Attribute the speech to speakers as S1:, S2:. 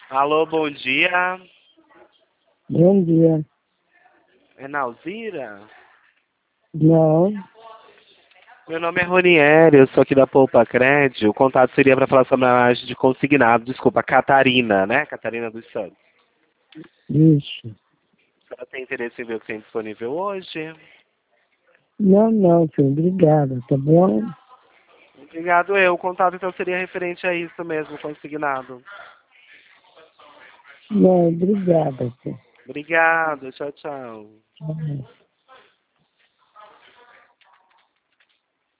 S1: Alô, bom dia.
S2: Bom dia.
S1: É Nalzira?
S2: Não,
S1: Meu nome é Ronieri, eu sou aqui da Poupa Crédito. O contato seria para falar sobre a laje de consignado. Desculpa, Catarina, né? Catarina dos Santos.
S2: isso.
S1: A senhora tem interesse em ver o que tem disponível hoje?
S2: Não, filho, obrigada, tá bom?
S1: Obrigado, eu. O contato então seria referente a isso mesmo, consignado.
S2: Não, obrigada, filho.
S1: Obrigado, tchau, tchau.
S2: Tchau.